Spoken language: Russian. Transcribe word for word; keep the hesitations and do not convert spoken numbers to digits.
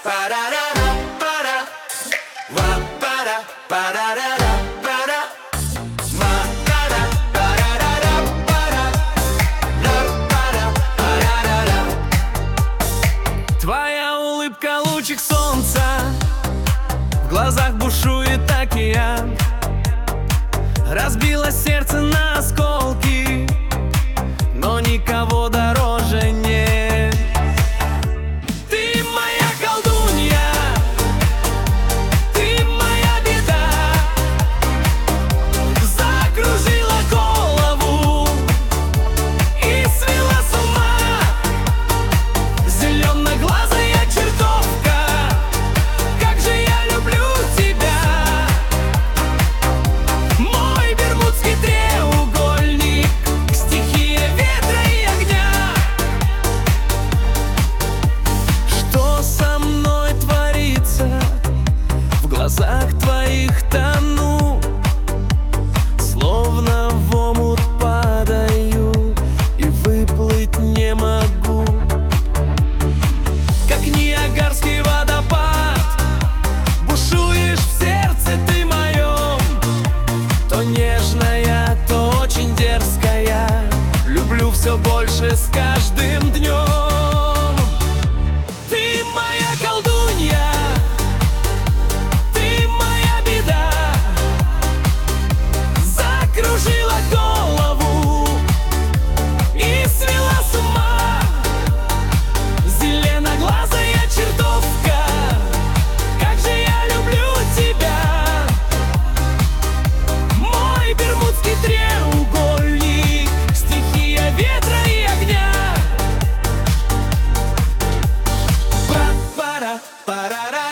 парара, пара, ва, пара, парара, пара, ма, пара, парара, пара, ра, пара, парара. Твоя улыбка — лучик солнца, в глазах бушует океан. Разбило сердце на осколки, но никого дороже нет. Ты моя колдунья, ты моя беда, закружила голову и свела с ума. Зеленоглазая чертовка, как же я люблю тебя. Мой бермудский треугольник, стихия ветра и огня. Что со мной творится? В глазах твоих тону, словно в омут падаю и выплыть не могу. Как Ниагарский водопад, бушуешь в сердце ты моем. То нежная, то очень дерзкая, люблю все больше с каждым днем. Ты моя колдунья, ты моя беда, закружила голову и свела с ума. Зеленоглазая чертовка, как же я люблю тебя. Мой бермудский треугольник, стихия ветра и огня. Па-пара, парара.